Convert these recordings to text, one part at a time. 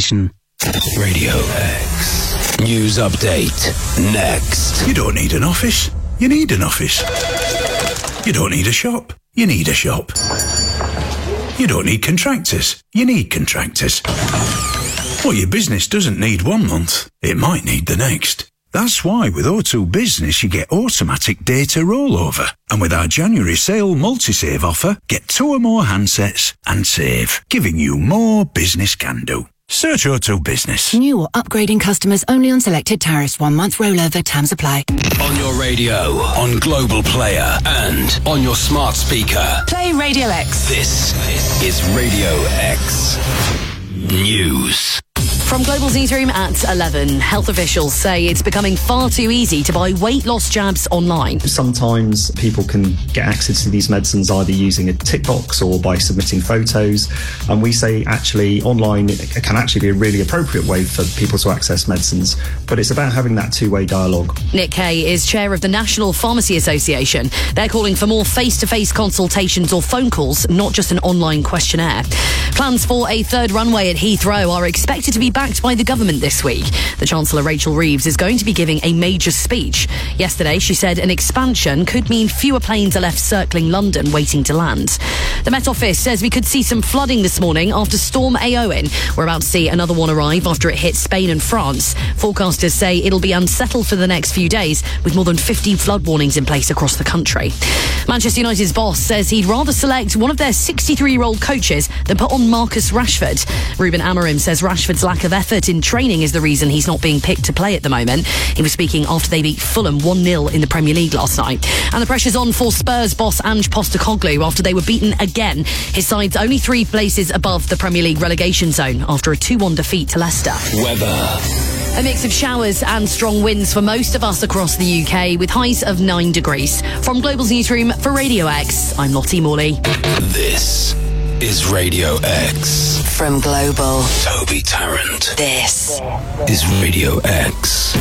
station. Radio X. News update. Next. You don't need an office. You need an office. You don't need a shop. You need a shop. You don't need contractors. You need contractors. Well, your business doesn't need 1 month. It might need the next. That's why with O2 Business you get automatic data rollover. And with our January sale multi-save offer, get 2 or more handsets and save, giving you more business can do. Search O2 Business. New or upgrading customers only on selected tariffs. 1 month rollover. Terms apply. On your radio, on Global Player, and on your smart speaker. Play Radio X. This is Radio X News. From Global's newsroom at 11, health officials say it's becoming far too easy to buy weight loss jabs online. Sometimes people can get access to these medicines either using a tick box or by submitting photos. And we say actually online it can actually be a really appropriate way for people to access medicines. But it's about having that two-way dialogue. Nick Kay is chair of the National Pharmacy Association. They're calling for more face-to-face consultations or phone calls, not just an online questionnaire. Plans for a third runway at Heathrow are expected to be backed by the government this week. The Chancellor Rachel Reeves is going to be giving a major speech. Yesterday, she said an expansion could mean fewer planes are left circling London waiting to land. The Met Office says we could see some flooding this morning after Storm Eowyn. We're about to see another one arrive after it hit Spain and France. Forecasters say it'll be unsettled for the next few days, with more than 50 flood warnings in place across the country. Manchester United's boss says he'd rather select one of their 63-year-old coaches than put on Marcus Rashford. Ruben Amorim says Rashford's lack of effort in training is the reason he's not being picked to play at the moment. He was speaking after they beat Fulham 1-0 in the Premier League last night. And the pressure's on for Spurs boss Ange Postecoglou after they were beaten again. His side's only 3 places above the Premier League relegation zone after a 2-1 defeat to Leicester. Weather. A mix of showers and strong winds for most of us across the UK, with highs of 9 degrees. From Global's newsroom for Radio X, I'm Lottie Morley. This is Radio X. From Global. Toby Tarrant. This is Radio X.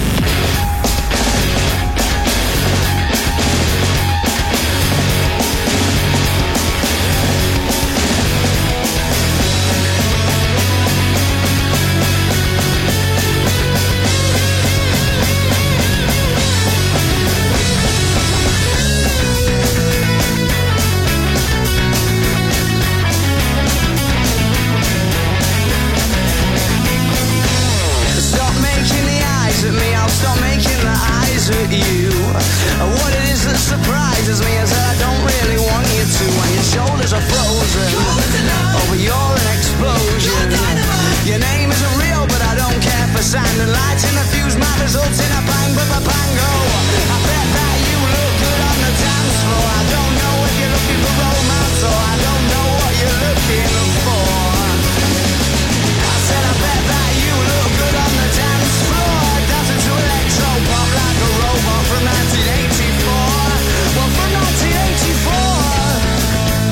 At you. What it is that surprises me is that I don't really want you to. When your shoulders are frozen, but you're an explosion. Your name isn't real, but I don't care for sand and lights in the fuse. My results in a bang, but a bango. I bet that you look good on the dance floor. I don't know if you're looking for romance or I don't know what you're looking for. I said I bet that you look good on the dance floor. Dancing to electro pop like a robot from 1984. Well, from 1984.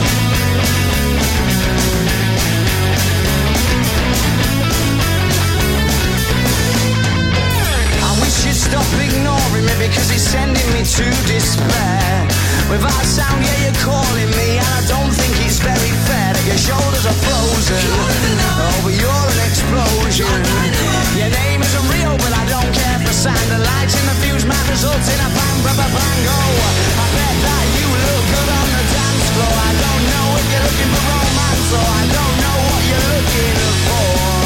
I wish you'd stop ignoring me because it's sending me to despair. Without sound, yeah, you're calling me, and I don't think it's very fair that your shoulders are frozen. Oh, but you're an explosion. Your name isn't real, but I don't care for sand and lights in the fuse. My results in a bang, bango. I bet that you look good on the dance floor. I don't know if you're looking for romance or I don't know what you're looking for.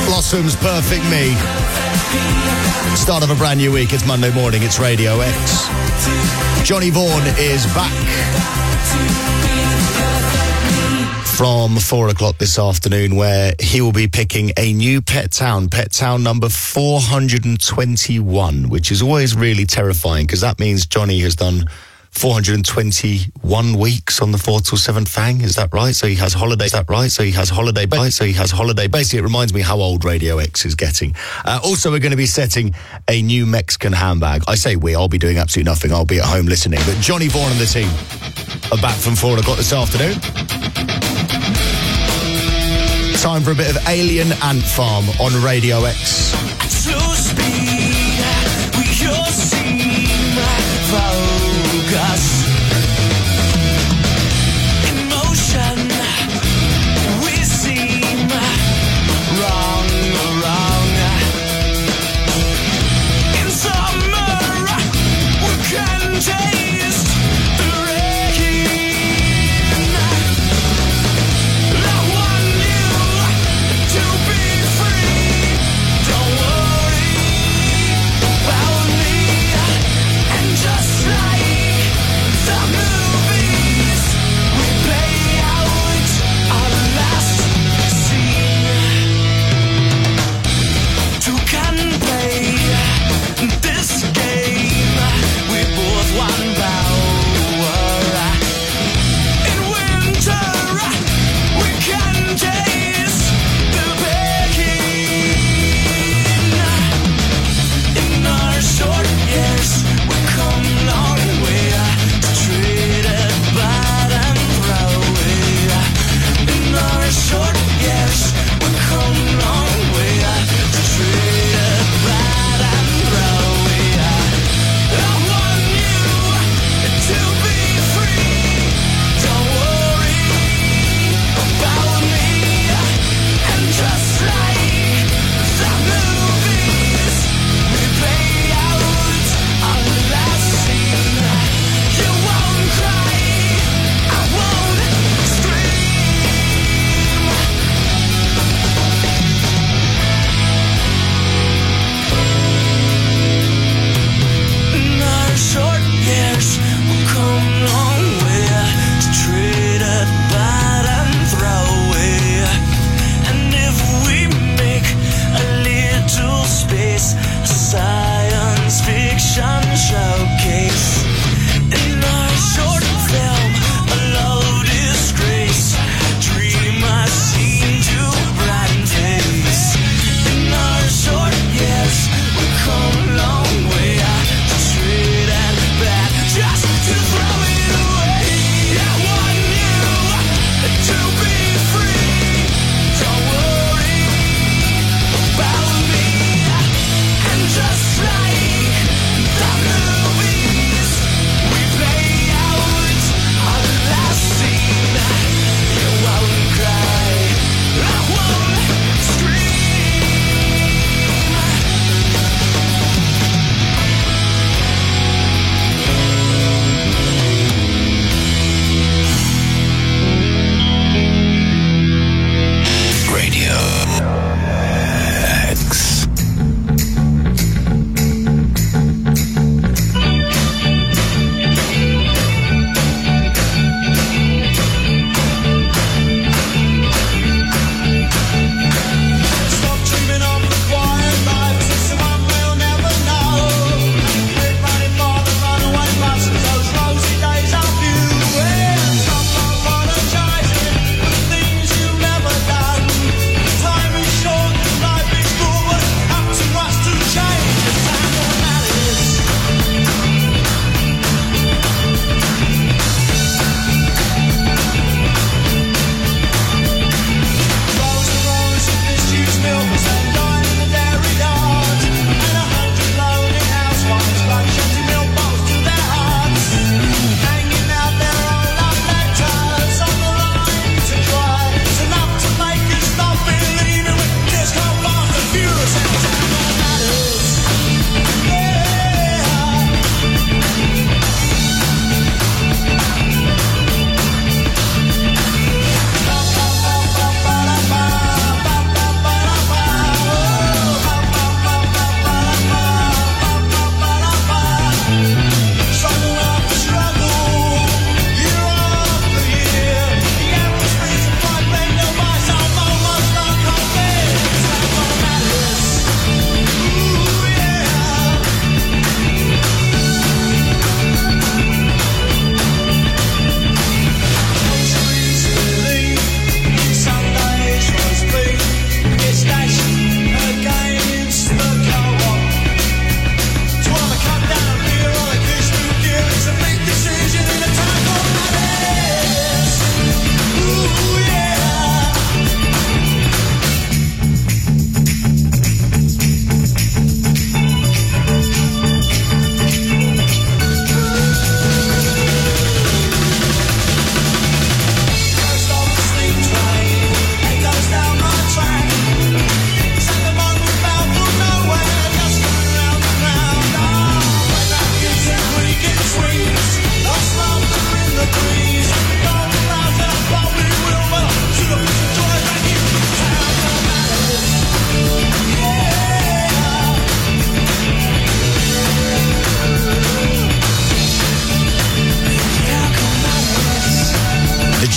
Blossom's Perfect Me. Start of a brand new week. It's Monday morning. It's Radio X. Johnny Vaughan is back from 4 o'clock this afternoon, where he will be picking a new pet town number 421, which is always really terrifying because that means Johnny has done 421 weeks on the 4 till 7 Fang. Is that right? So he has holiday. Is that right? So he has holiday. Basically, it reminds me how old Radio X is getting. Also, we're going to be setting a new Mexican handbag. I say we. I'll be doing absolutely nothing. I'll be at home listening. But Johnny Vaughan and the team are back from 4 o'clock this afternoon. Time for a bit of Alien Ant Farm on Radio X. Slow speed, we all seem focus. Emotion, we seem wrong. In summer, we can taste the rain. I want you to be free. Don't worry.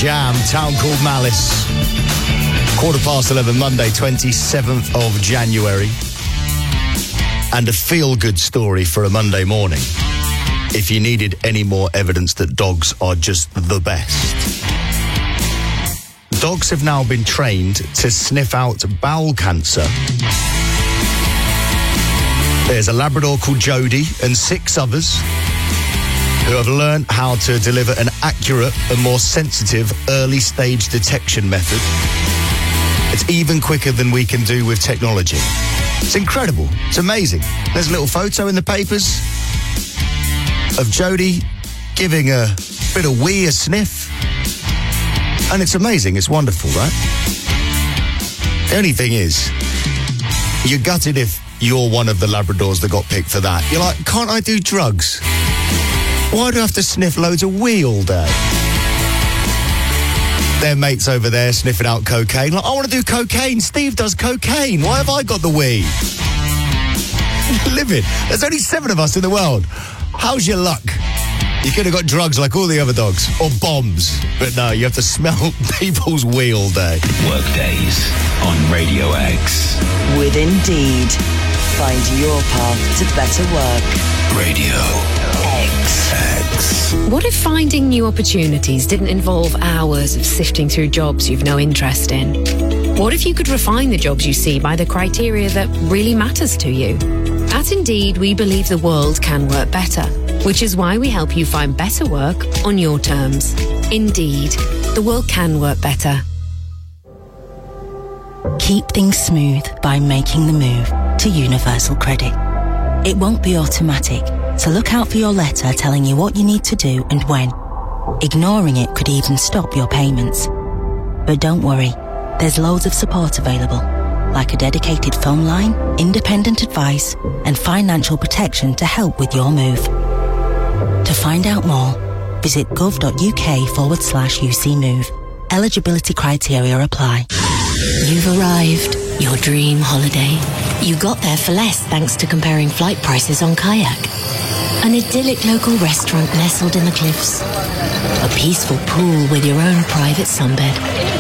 Jam, Town Called Malice. 11:15, Monday, 27th of January. And a feel-good story for a Monday morning. If you needed any more evidence that dogs are just the best. Dogs have now been trained to sniff out bowel cancer. There's a Labrador called Jody and 6 others who have learned how to deliver an accurate and more sensitive early-stage detection method. It's even quicker than we can do with technology. It's incredible. It's amazing. There's a little photo in the papers of Jody giving a bit of wee a sniff. And it's amazing. It's wonderful, right? The only thing is, you're gutted if you're one of the Labradors that got picked for that. You're like, can't I do drugs? Why do I have to sniff loads of wee all day? Their mates over there sniffing out cocaine. Like, I want to do cocaine. Steve does cocaine. Why have I got the wee? Live it. There's only 7 of us in the world. How's your luck? You could have got drugs like all the other dogs. Or bombs. But no, you have to smell people's wee all day. Workdays on Radio X. With Indeed. Find your path to better work. Radio X. What if finding new opportunities didn't involve hours of sifting through jobs you've no interest in? What if you could refine the jobs you see by the criteria that really matters to you? At Indeed, we believe the world can work better, which is why we help you find better work on your terms. Indeed, the world can work better. Keep things smooth by making the move to Universal Credit. It won't be automatic, so look out for your letter telling you what you need to do and when. Ignoring it could even stop your payments. But don't worry, there's loads of support available, like a dedicated phone line, independent advice, and financial protection to help with your move. To find out more, visit gov.uk/UC Move. Eligibility criteria apply. You've arrived. Your dream holiday. You got there for less thanks to comparing flight prices on Kayak. An idyllic local restaurant nestled in the cliffs. A peaceful pool with your own private sunbed.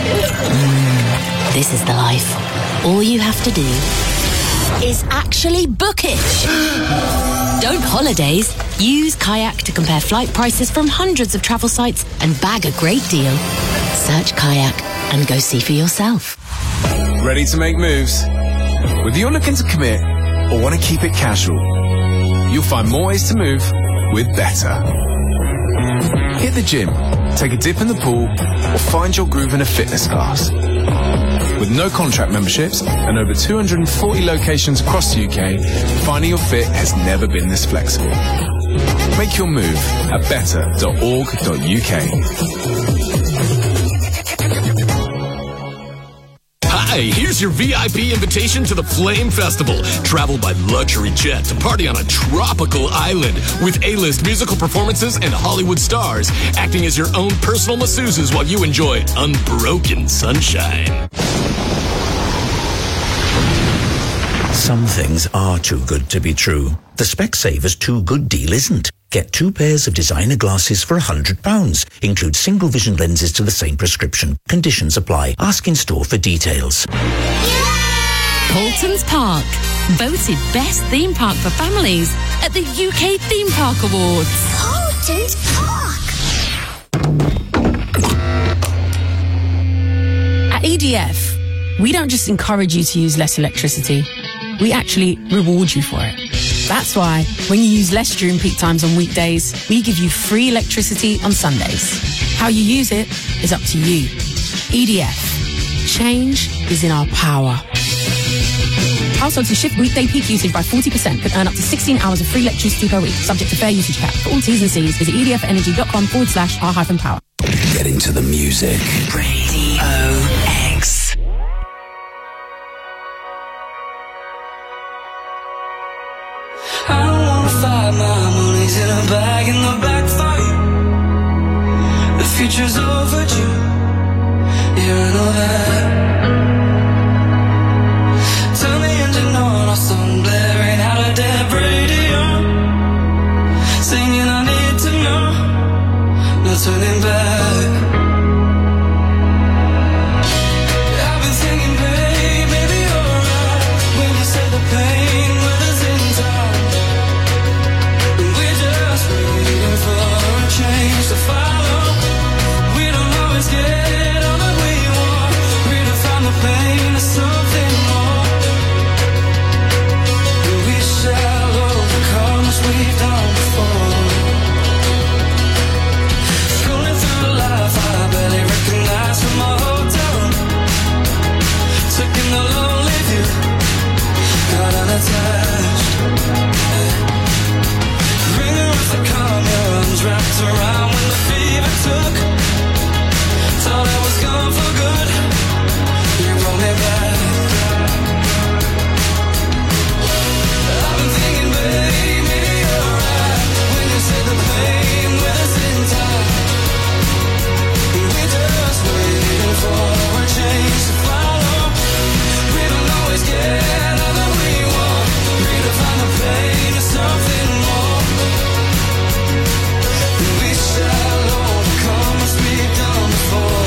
This is the life. All you have to do is actually book it. Don't holidays. Use Kayak to compare flight prices from hundreds of travel sites and bag a great deal. Search Kayak and go see for yourself. Ready to make moves? Whether you're looking to commit or want to keep it casual, you'll find more ways to move with Better. Hit the gym, take a dip in the pool, or find your groove in a fitness class. With no contract memberships and over 240 locations across the UK, finding your fit has never been this flexible. Make your move at better.org.uk. Hi, here's your VIP invitation to the Flame Festival. Travel by luxury jet to party on a tropical island with A-list musical performances and Hollywood stars acting as your own personal masseuses while you enjoy unbroken sunshine. Some things are too good to be true. The Specsavers Too Good deal isn't. Get 2 pairs of designer glasses for £100. Include single vision lenses to the same prescription. Conditions apply. Ask in store for details. Paultons Park. Voted best theme park for families at the UK Theme Park Awards. Paultons Park. At EDF, we don't just encourage you to use less electricity. We actually reward you for it. That's why when you use less during peak times on weekdays, we give you free electricity on Sundays. How you use it is up to you. EDF. Change is in our power. Households who shift weekday peak usage by 40% could earn up to 16 hours of free electricity per week, subject to fair usage cap. For all T's and C's, visit edfenergy.com/r-power. Get into the music. Radio X. I don't wanna fight, my money's in a bag in the backfire. The future's overdue, yeah, I know that. Turn the engine on, our song blaring out of dead radio. Singing I need to know, no turning back. pain is something more. We shall overcome as we've done before. Scrolling through life, I barely recognize from my hotel room. Taking the lonely view, got unattached. Ringer off the calm, your arms wrapped around when the fever took. Thought I was gone for good, you brought me back. I've been thinking, babe, maybe you're right when you said the pain with us in time. We're just waiting for a change to follow. We don't always get all that we want. Redefine the pain to something more. We shall overcome as we've done before.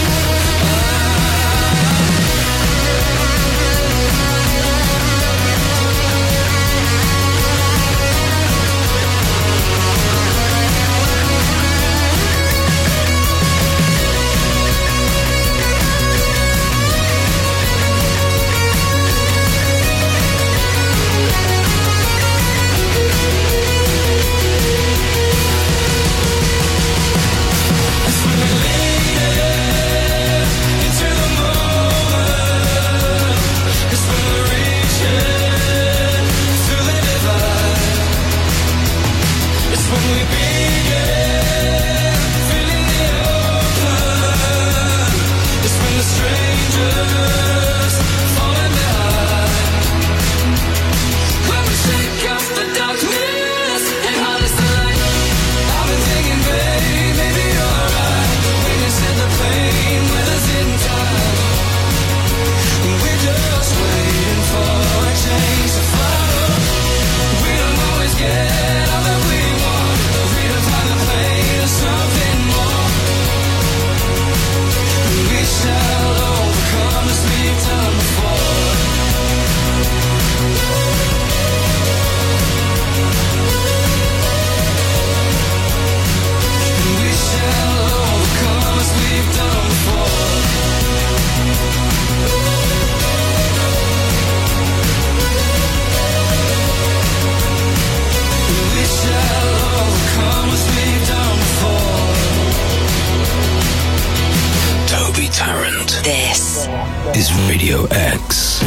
Is Radio X.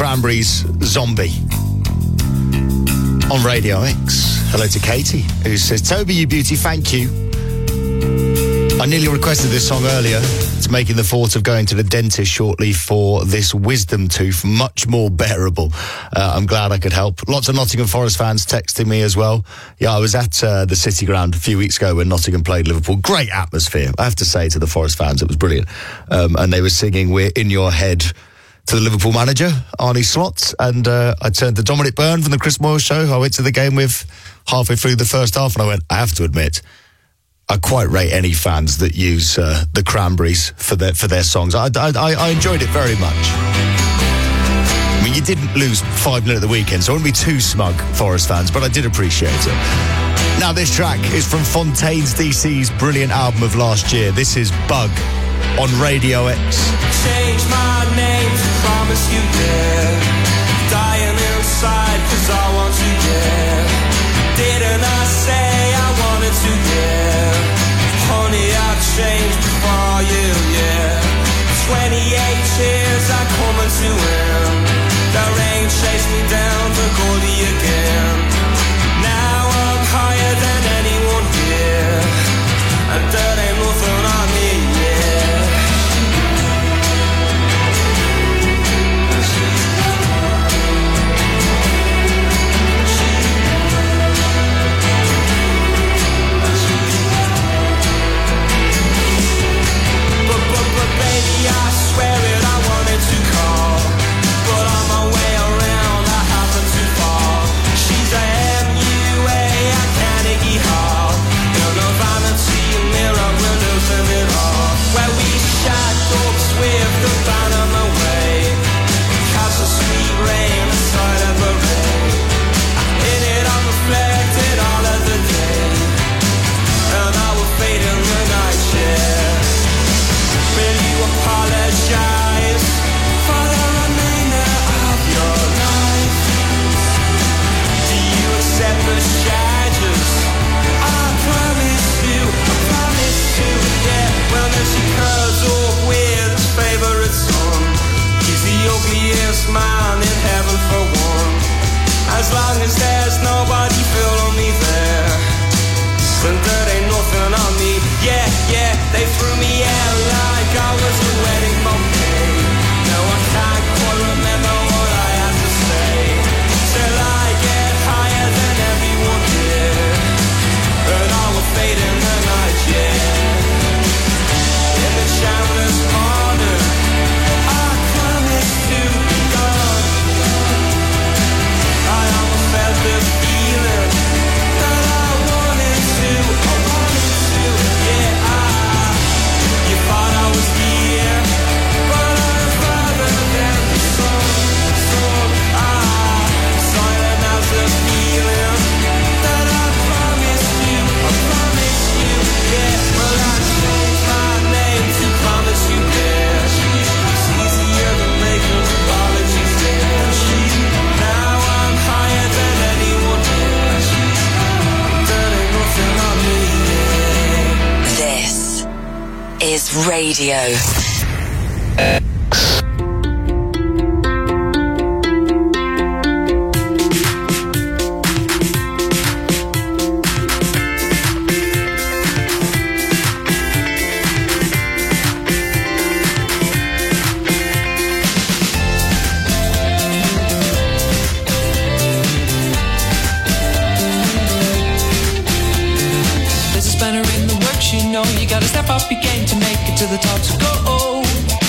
Cranberries, Zombie. On Radio X. Hello to Katie, who says, Toby, you beauty, thank you. I nearly requested this song earlier. It's making the thought of going to the dentist shortly for this wisdom tooth much more bearable. I'm glad I could help. Lots of Nottingham Forest fans texting me as well. Yeah, I was at the City Ground a few weeks ago when Nottingham played Liverpool. Great atmosphere, I have to say, to the Forest fans. It was brilliant. And they were singing We're in Your Head to the Liverpool manager, Arnie Slot. And I turned to Dominic Byrne from the Chris Moyle Show, who I went to the game with halfway through the first half, and I went, I have to admit, I quite rate any fans that use the Cranberries for their songs. I enjoyed it very much. I mean, you didn't lose 5-0 at the weekend, so I wouldn't be too smug, Forest fans, but I did appreciate it. Now, this track is from Fontaines DC's brilliant album of last year. This is Bug on Radio X. Change my name to promise you, yeah. Dying inside, cause I want you, yeah. Didn't I say I wanted to, yeah. Honey, I've changed for you, yeah. 28 years I come to end. The rain chased me down to Goldie again. Now I'm higher than anyone here, and there ain't nothing on me, yeah. Baby, I swear it, I wanted to call, but on my way around I happened too far. She's a MUA, a Carnegie Hall, in a vanity mirror, we're losing it all. Where we shacked up with the band on the way, cast the sweet rain aside of the rain. In it I reflected all of the day, and I will fade in the night, yeah. Will you apologize for the remainder of your life? Do you accept the charges? I promise to, yeah. Well, then she curls up with his favorite son. He's the ugliest man in heaven for one. As long as there's nobody feeling me there, then there ain't nothing on me. Yeah, yeah, they threw me out like I was a wedding bouquet. No, I can't quite remember what I had to say, till I get higher than everyone here, and I will fade in the night, yeah. In the Chandler's corner, I promise to be gone. I almost felt the feeling that I wanted to, yeah. You thought I was here, but I'm farther than the sun. Silent as the feeling that I promised you, yeah. Well, I changed my name to promise you, yeah. It's easier than making apologies, yeah. Now I'm higher than anyone else. There ain't nothing on me, yeah. This is Radio X. There's a spanner in the works, you know. You gotta step up your game to make it to the top, so go.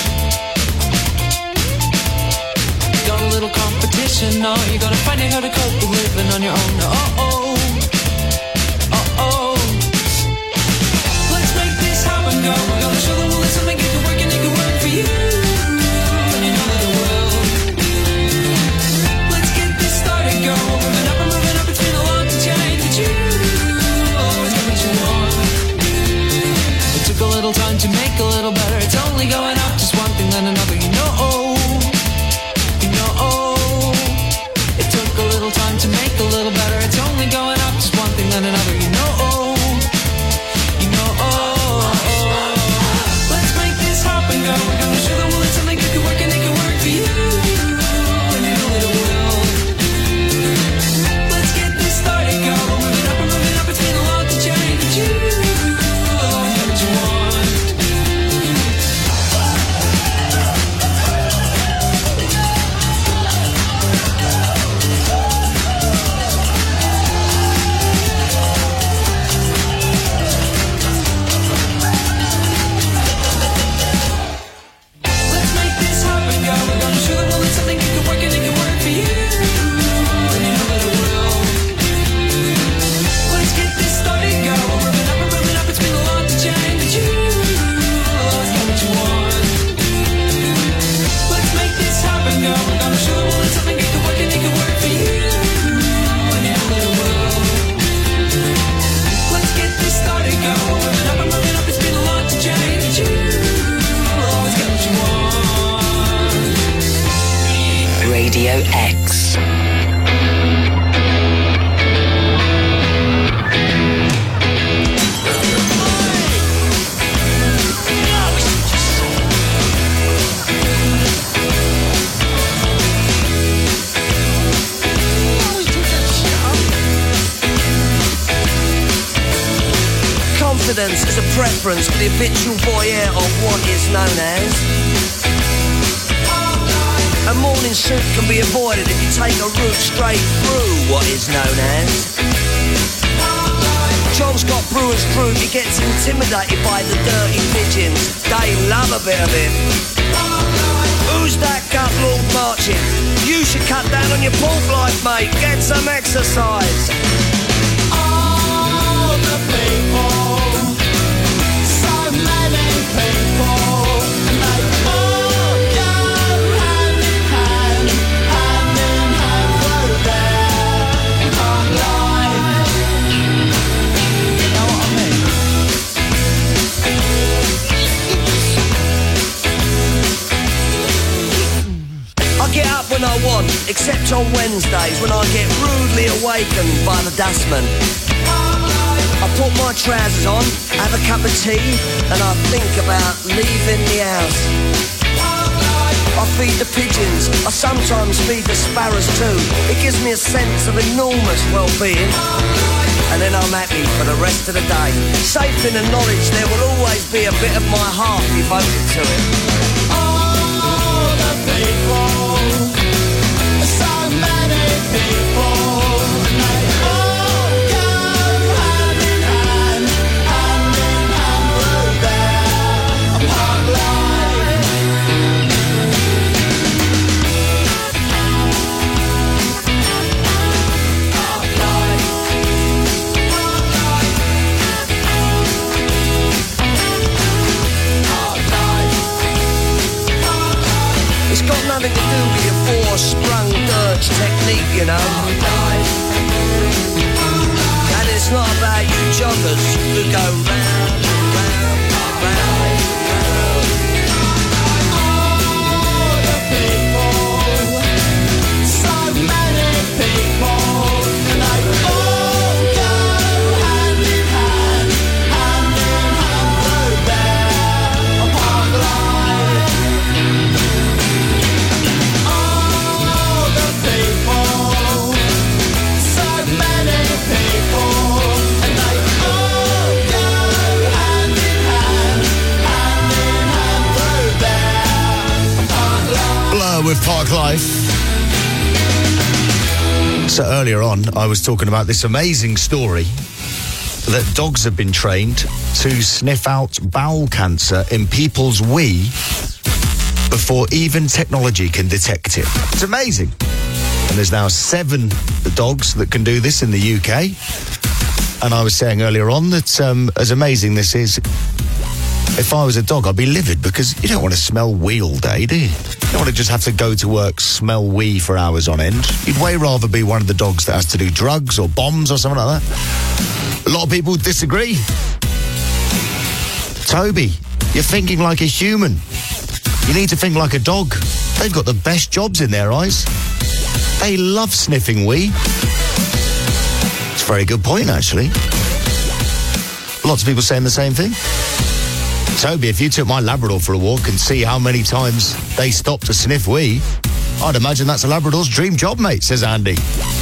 Got a little competition, no. You gotta find out how to cope with living on your own, Let's make this happen, go. We're gonna show the world that something can work and it can work for you. And you know that it will. Let's get this started, go. We're moving up, it's been a long time that you always get what you want. It took a little time to make a little better. It's only going up, just one thing then another, you know. It took a little time to make a little better. It's only X. Confidence is a preference for the habitual voyeur of what is known as. A morning suit can be avoided if you take a route straight through what is known as. John's got brewer's fruit, he gets intimidated by the dirty pigeons. They love a bit of it. Who's that gut lord marching? You should cut down on your pork life, mate. Get some exercise. All the people. When I want, except on Wednesdays when I get rudely awakened by the dustman. I put my trousers on, have a cup of tea, and I think about leaving the house. I feed the pigeons, I sometimes feed the sparrows too. It gives me a sense of enormous well-being. And then I'm happy for the rest of the day, safe in the knowledge there will always be a bit of my heart devoted to it. All the people. Nothing to do with your four-sprung dirge technique, you know. And it's not about you joggers who go round, round, round, round. All the people, so many people, and they all go hand in hand, hand in hand through there, upon life. With Park Life. So earlier on, I was talking about this amazing story that dogs have been trained to sniff out bowel cancer in people's wee before even technology can detect it. It's amazing. And there's now 7 dogs that can do this in the UK. And I was saying earlier on that as amazing this is, if I was a dog, I'd be livid because you don't want to smell wee all day, do you? You don't want to just have to go to work, smell wee for hours on end. You'd way rather be one of the dogs that has to do drugs or bombs or something like that. A lot of people disagree. Toby, you're thinking like a human. You need to think like a dog. They've got the best jobs in their eyes. They love sniffing wee. It's a very good point, actually. Lots of people saying the same thing. Toby, if you took my Labrador for a walk and see how many times they stop to sniff wee, I'd imagine that's a Labrador's dream job, mate, says Andy.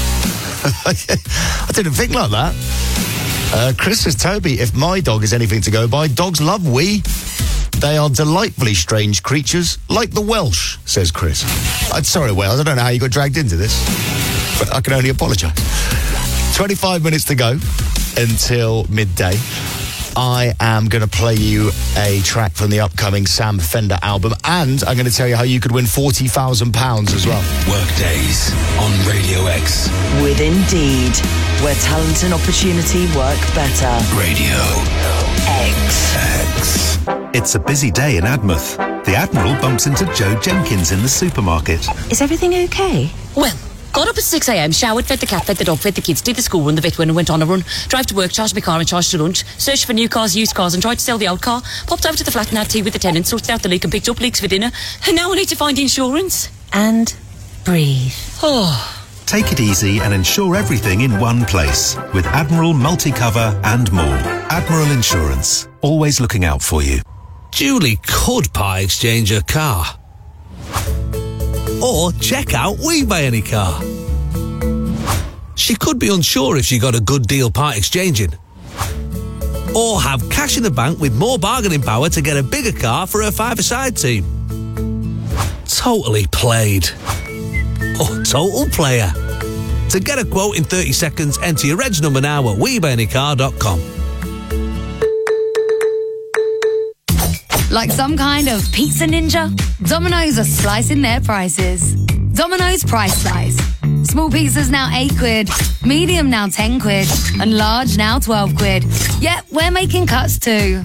I didn't think like that. Chris says, Toby, if my dog is anything to go by, dogs love wee. They are delightfully strange creatures, like the Welsh, says Chris. I'm sorry, Wales, I don't know how you got dragged into this, but I can only apologise. 25 minutes to go until midday. I am going to play you a track from the upcoming Sam Fender album, and I'm going to tell you how you could win £40,000 as well. Workdays on Radio X. With Indeed, where talent and opportunity work better. Radio X. It's a busy day in Admouth. The Admiral bumps into Joe Jenkins in the supermarket. Is everything okay? Well, got up at 6 a.m, showered, fed the cat, fed the dog, fed the kids, did the school run, the vet went and went on a run, drive to work, charged my car and charged to lunch, searched for new cars, used cars and tried to sell the old car, popped over to the flat and had tea with the tenants, sorted out the leak and picked up leaks for dinner, and now I need to find insurance. And breathe. Take it easy and insure everything in one place with Admiral Multi-Cover and more. Admiral Insurance, always looking out for you. Julie could part exchange her car. Or check out We Buy Any Car. She could be unsure if she got a good deal part exchanging. Or have cash in the bank with more bargaining power to get a bigger car for her five-a-side team. Totally played. Or total player. To get a quote in 30 seconds, enter your reg number now at WeBuyAnyCar.com. Like some kind of pizza ninja, Domino's are slicing their prices. Domino's Price Slice. Small pizzas now 8 quid, medium now 10 quid, and large now 12 quid. Yep, we're making cuts too.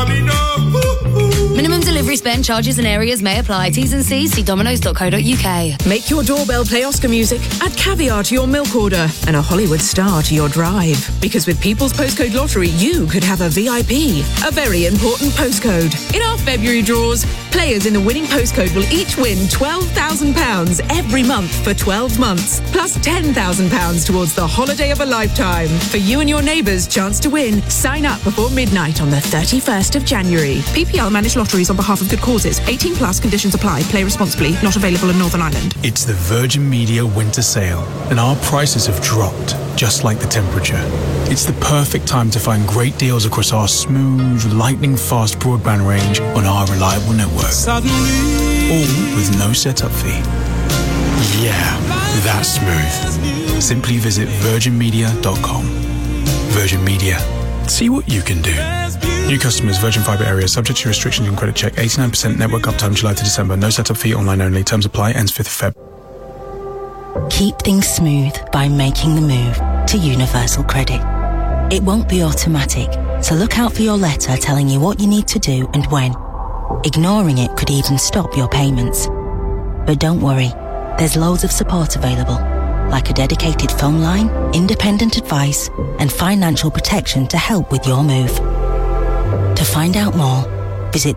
Minimum delivery spend, charges and areas may apply. T's and C's, see dominos.co.uk. Make your doorbell play Oscar music, add caviar to your milk order, and a Hollywood star to your drive. Because with People's Postcode Lottery, you could have a VIP, a very important postcode. In our February draws, players in the winning postcode will each win £12,000 every month for 12 months, plus £10,000 towards the holiday of a lifetime. For you and your neighbours' chance to win, sign up before midnight on the 31st of January. PPL managed lotteries on behalf of good causes. 18 plus, conditions apply. Play responsibly. Not available in Northern Ireland. It's the Virgin Media winter sale, and our prices have dropped, just like the temperature. It's the perfect time to find great deals across our smooth, lightning-fast broadband range on our reliable network. All with no setup fee. Yeah, that's smooth. Simply visit virginmedia.com. Virgin Media. See what you can do. New customers, Virgin Fibre areas, subject to restrictions and credit check. 89% network uptime July to December. No setup fee, online only. Terms apply. Ends 5th of Feb. Keep things smooth by making the move to Universal Credit. It won't be automatic, so look out for your letter telling you what you need to do and when. Ignoring it could even stop your payments. But don't worry, there's loads of support available, like a dedicated phone line, independent advice, and financial protection to help with your move. To find out more, visit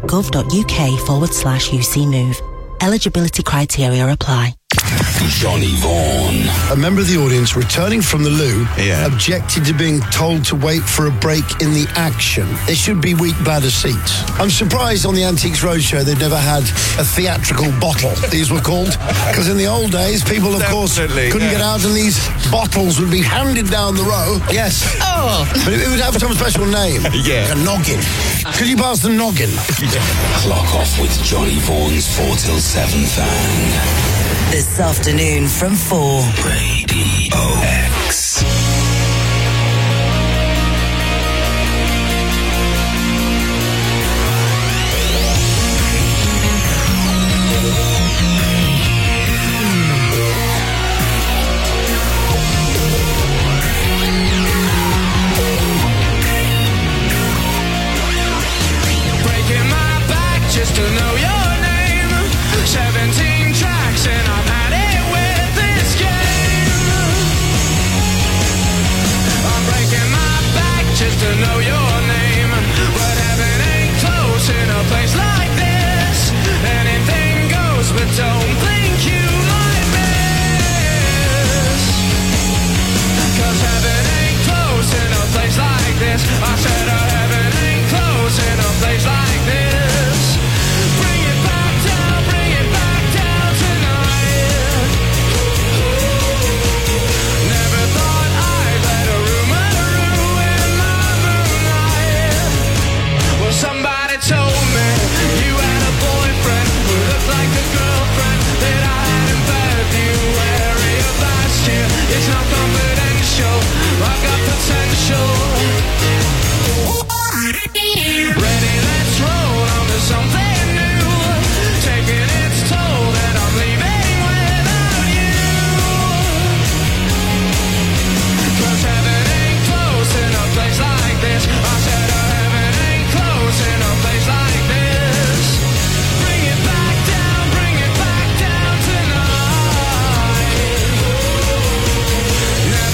gov.uk/UC Move. Eligibility criteria apply. Johnny Vaughan. A member of the audience returning from the loo objected to being told to wait for a break in the action. There should be weak bladder seats. I'm surprised on the Antiques Roadshow they've never had a theatrical bottle, these were called. Because in the old days, people, of course, couldn't get out and these bottles would be handed down the row. Yes. Oh. But it would have some special name. Yeah. Like a noggin. Could you pass the noggin? Clock off with Johnny Vaughan's 4 till 7 thang. This afternoon from 4. Radio X. Breaking my back just to know your name. 17 tracks and I've had it with this game. I'm breaking my back just to know your name. But heaven ain't close in a place like this. Anything goes, but don't think you might miss. 'Cause heaven ain't close in a place like this. I said heaven ain't close in a place like this. Bring it back down tonight. Never thought I'd let a rumor ruin my moonlight. Well, somebody told me you had a boyfriend who looked like the girlfriend that I had in February of last year. It's not confidential, I've got potential. Ready, let's roll on to something new. Taking its toll that I'm leaving without you. 'Cause heaven ain't close in a place like this. I said heaven ain't close in a place like this. Bring it back down tonight. Never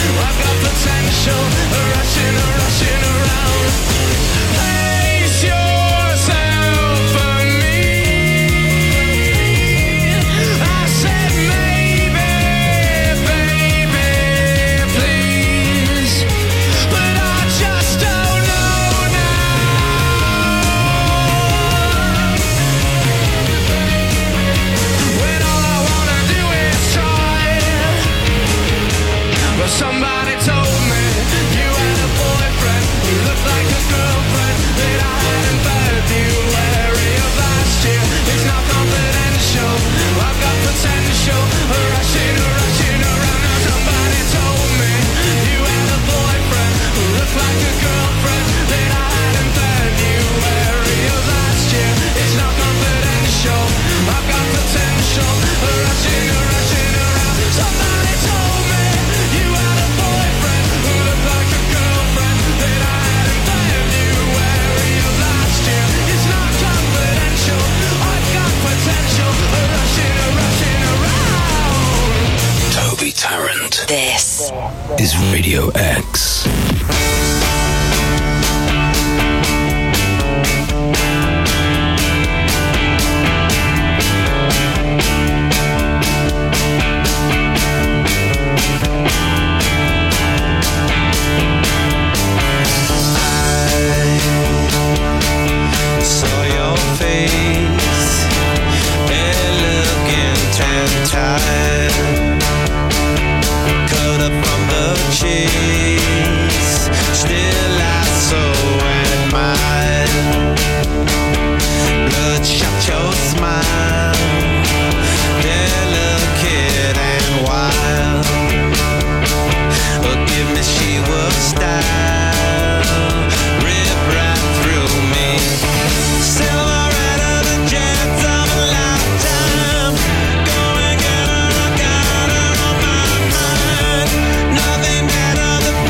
I've got potential, rushing around. Place yourself for me. I said maybe, baby, please, but I just don't know now. When all I wanna do is try. But somebody told me you had a boyfriend who looked like a girlfriend that I hadn't felt February of last year. It's not confidential, I've got potential, rushing around. Now somebody told me you had a boyfriend who looked like a girlfriend that I hadn't felt February of last year. It's not confidential, I've got potential, rushing around. Somebody told me you had a boyfriend who looked like a girlfriend that I hadn't felt February of last year. It's not confidential, I've got potential, rushing around. Toby Tarrant. This is Radio X. Saw your face, and looking tan-tired, cut up from the cheese. Still I so admire, bloodshot your smile, delicate and wild. Give me she was style, rip right through me. Silhouette of the jets of a lifetime. Go and get her, I got her on my mind. Nothing better than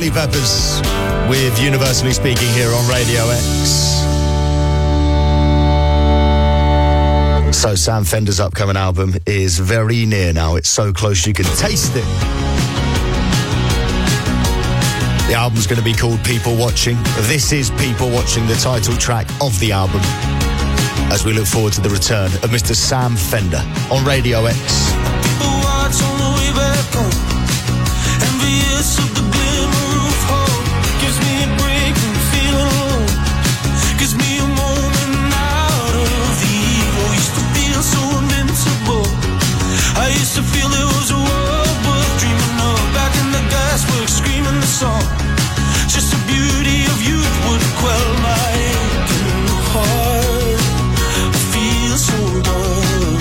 Chili Peppers with Universally Speaking here on Radio X. So Sam Fender's upcoming album is very near now. It's so close you can taste it. The album's going to be called People Watching. This is People Watching, the title track of the album, as we look forward to the return of Mr. Sam Fender on Radio X. People watch on the way back home, envious of the glimmer of hope. Gives me a break from feeling alone, gives me a moment out of the evil. Used to feel so invincible, I used to feel there was a world worth dreaming of. Back in the gasworks screaming the song, just the beauty of youth would quell my aching heart. I feel so done.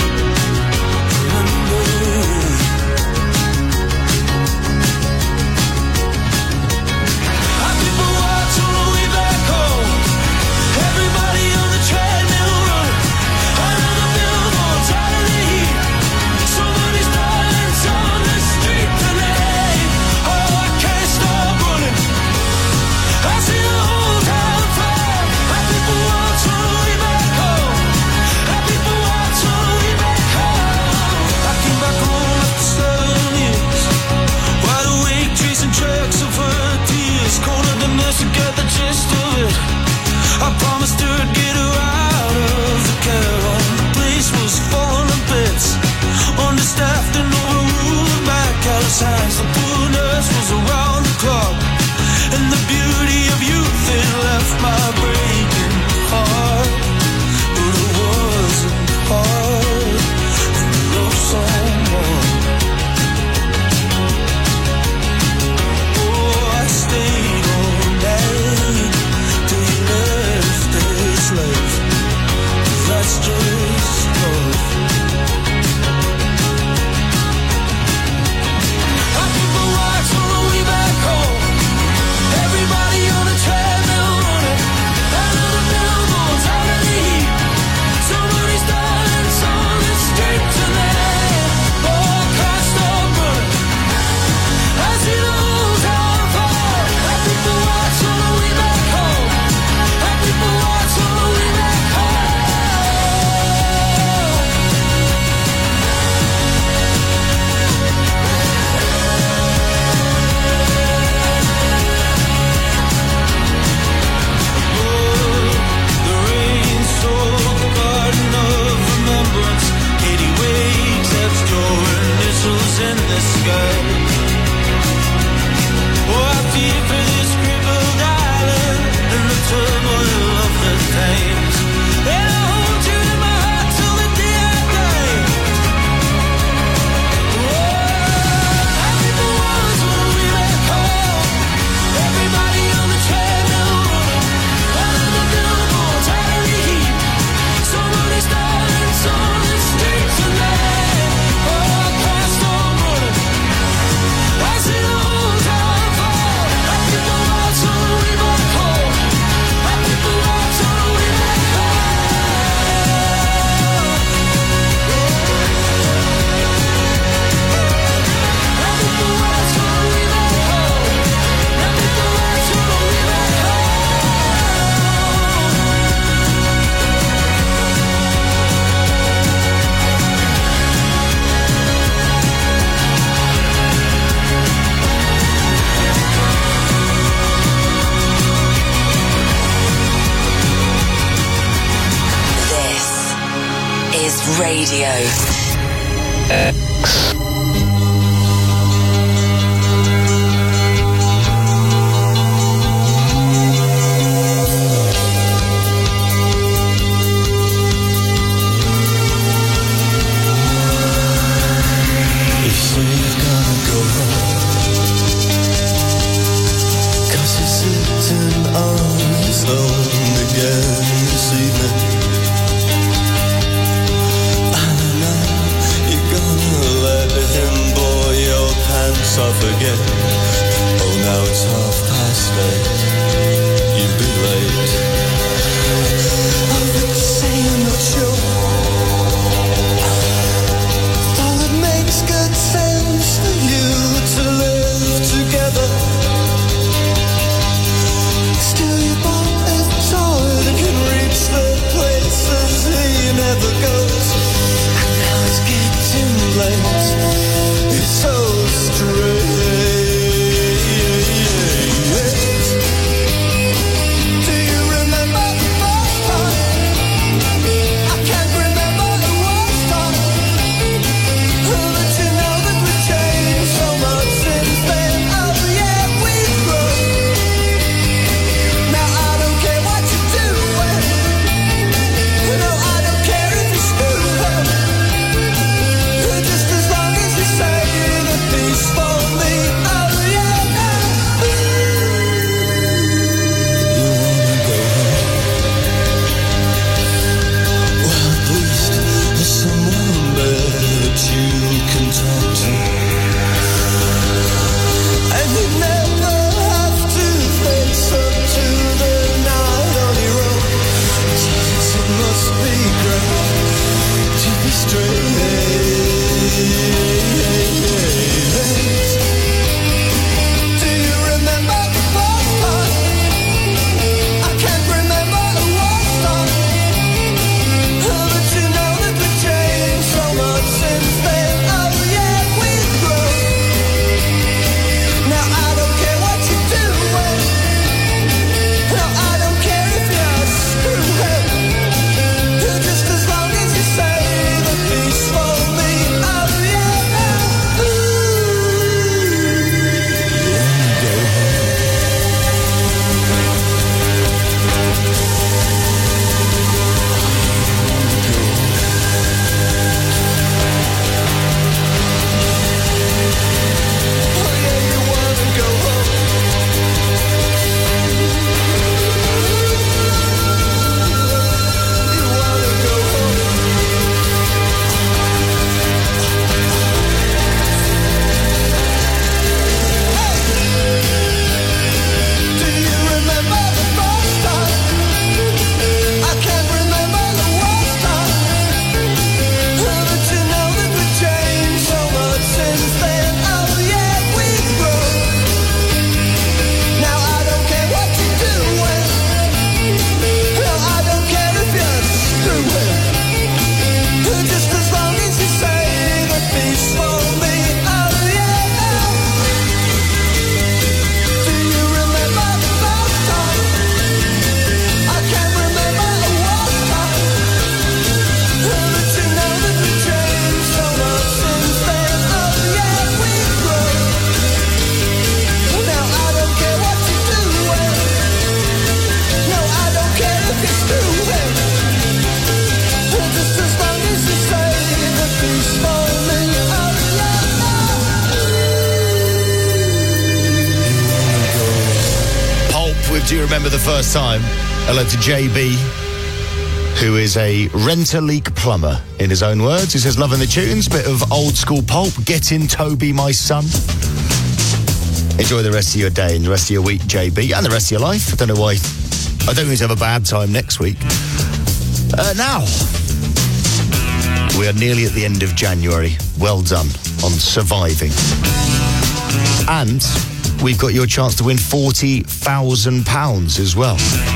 To get the gist of it, I promised her I'd get her out of the caravan. The place was falling to bits, understaffed and overruled by callous hands. The poor nurse was around the clock, and the beauty of youth had left my breaking heart. But it wasn't hard to love someone. Oh, I stayed on till you left this life. That's just love. Our people watch on the way back home, everybody on the treadmill running, out of the billboards, out of the heat. Somebody's dying, it's on the street tonight. Oh, I can't stop running, I see the whole town fall. Our people watch on the way back home, our people watch on the way back home. The rain soaked the garden of remembrance. 80 waves etched your initials in the sky. Oh, I feel for this crippled island in the turmoil of the times. And I hold you in my heart till the day I die. Oh, our people watch on the way back home, everybody on the treadmill running, out of the billboards, out of the heat. Somebody's dying, it's on the street tonight. Oh, I can't stop running, I see the whole town fall. Our people watch on the way back home, our people watch on the way back home. Our people watch on the way back home, our people watch on the way back home. This is Radio X. You say you're gonna go home, 'cause you're sitting on his own again this evening. I know you're gonna let it Do you remember the first time? Hello to JB, who is a rent-a-leak plumber, in his own words. He says, loving the tunes, bit of old school pulp. Get in, Toby, my son. Enjoy the rest of your day and the rest of your week, JB, and the rest of your life. I don't know why. I don't think you'll have a bad time next week. Now, we are nearly at the end of January. Well done on surviving. And we've got your chance to win £40,000 as well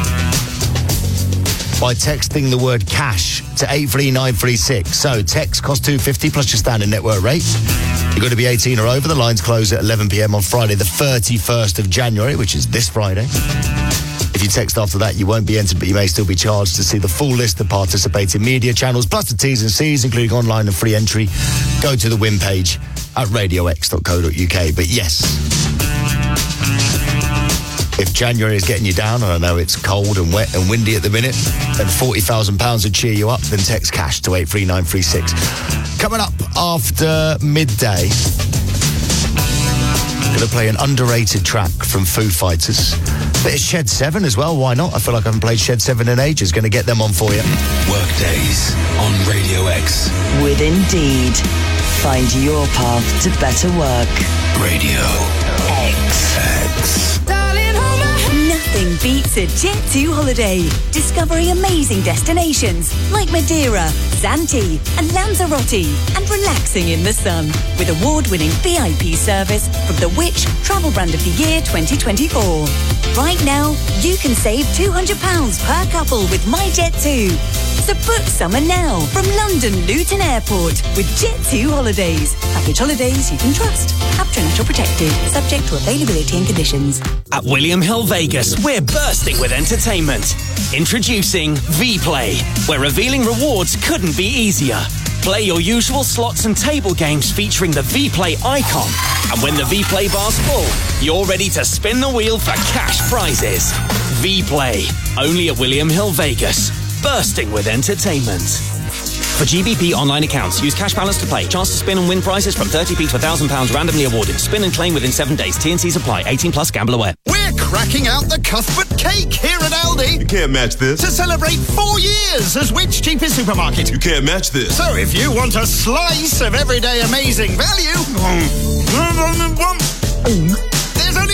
by texting the word cash to 83936. So text costs £2.50 plus your standard network rate. You've got to be 18 or over. The lines close at 11 p.m. on Friday, the 31st of January, which is this Friday. If you text after that, you won't be entered, but you may still be charged. To see the full list of participating media channels, plus the T's and C's, including online and free entry, go to the win page at radiox.co.uk. But yes, if January is getting you down, and I know it's cold and wet and windy at the minute, and £40,000 would cheer you up, then text cash to 83936. Coming up after midday, going to play an underrated track from Foo Fighters. Bit of Shed 7 as well, why not? I feel like I haven't played Shed 7 in ages. Going to get them on for you. Workdays on Radio X. With Indeed. Find your path to better work. Radio X. Nothing beats a Jet2 holiday. Discovering amazing destinations like Madeira, Zante and Lanzarote, and relaxing in the sun with award-winning VIP service from the Which Travel Brand of the Year 2024. Right now, you can save £200 per couple with MyJet2. So book summer now from London Luton Airport with Jet2 Holidays. Package holidays you can trust. International protected. Subject to availability and conditions. At William Hill Vegas, we're bursting with entertainment. Introducing V-Play, where revealing rewards couldn't be easier. Play your usual slots and table games featuring the V-Play icon. And when the V-Play bar's full, you're ready to spin the wheel for cash prizes. V-Play, only at William Hill Vegas. Bursting with entertainment. For GBP online accounts, use cash balance to play. Chance to spin and win prizes from 30p to £1,000 randomly awarded. Spin and claim within 7 days. T&Cs apply. 18 plus gamble aware. We're cracking out the Cuthbert cake here at Aldi. You can't match this. To celebrate 4 years as Which cheapest supermarket. You can't match this. So if you want a slice of everyday amazing value, there's only one supermarket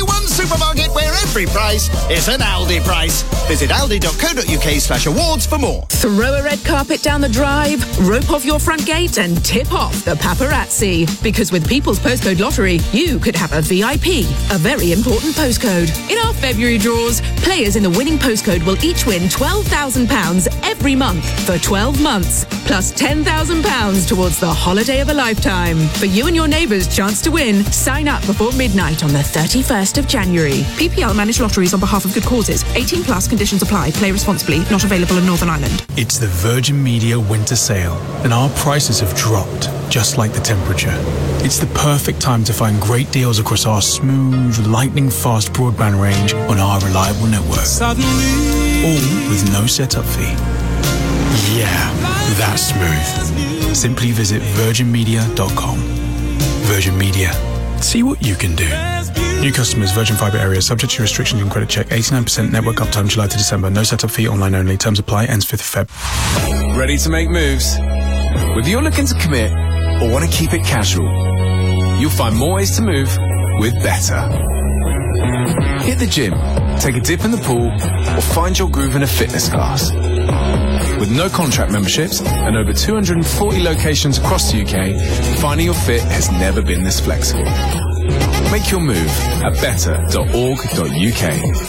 supermarket where every price is an Aldi price. Visit aldi.co.uk/awards for more. Throw a red carpet down the drive, rope off your front gate and tip off the paparazzi. Because with People's Postcode Lottery, you could have a VIP, a very important postcode. In our February draws, players in the winning postcode will each win £12,000 every month for 12 months, plus £10,000 towards the holiday of a lifetime. For you and your neighbours' chance to win, sign up before midnight on the 31st of January. PPL manage lotteries on behalf of good causes. 18 plus conditions apply. Play responsibly. Not available in Northern Ireland. It's the Virgin Media winter sale, and our prices have dropped, just like the temperature. It's the perfect time to find great deals across our smooth, lightning-fast broadband range on our reliable network. All with no setup fee. Yeah, that's smooth. Simply visit virginmedia.com. Virgin Media. See what you can do. New customers, Virgin Fibre area, subject to restrictions and credit check. 89% network uptime July to December. No setup fee, online only. Terms apply. Ends 5th of Feb. Ready to make moves? Whether you're looking to commit or want to keep it casual, you'll find more ways to move with Better. Hit the gym, take a dip in the pool, or find your groove in a fitness class. With no contract memberships and over 240 locations across the UK, finding your fit has never been this flexible. Make your move at better.org.uk.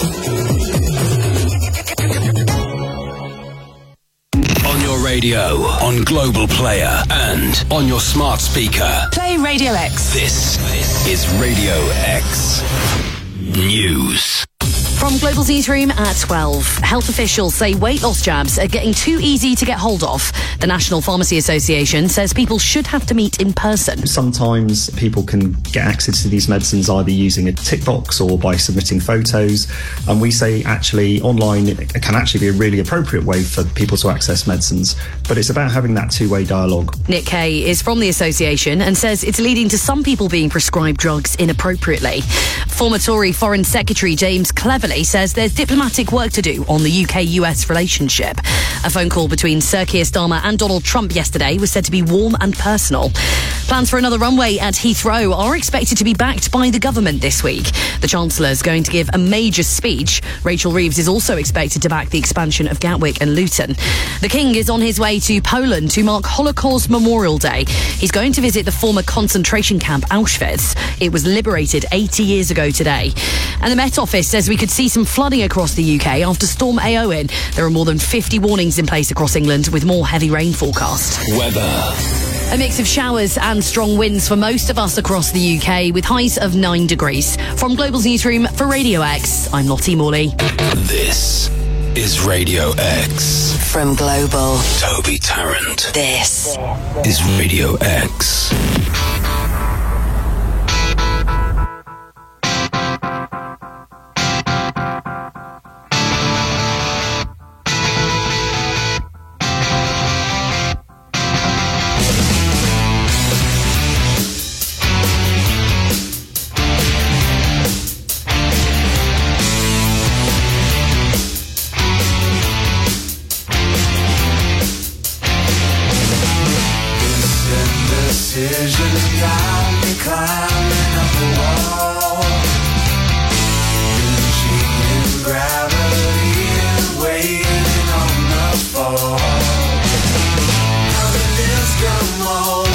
On your radio, on Global Player, and on your smart speaker. Play Radio X. This is Radio X News. From Global's newsroom at 12. Health officials say weight loss jabs are getting too easy to get hold of. The National Pharmacy Association says people should have to meet in person. Sometimes people can get access to these medicines either using a tick box or by submitting photos. And we say actually online it can actually be a really appropriate way for people to access medicines. But it's about having that two-way dialogue. Nick Kay is from the association and says it's leading to some people being prescribed drugs inappropriately. Former Tory Foreign Secretary James Cleverly says there's diplomatic work to do on the UK-US relationship. A phone call between Sir Keir Starmer and Donald Trump yesterday was said to be warm and personal. Plans for another runway at Heathrow are expected to be backed by the government this week. The Chancellor's going to give a major speech. Rachel Reeves is also expected to back the expansion of Gatwick and Luton. The King is on his way to Poland to mark Holocaust Memorial Day. He's going to visit the former concentration camp Auschwitz. It was liberated 80 years ago today. And the Met Office says we could see some flooding across the UK after Storm Eowyn. There are more than 50 warnings in place across England with more heavy rain forecast. Weather. A mix of showers and strong winds for most of us across the UK with highs of 9 degrees. From Global's newsroom for Radio X, I'm Lottie Morley. This is Radio X. From Global. Toby Tarrant. This is Radio X.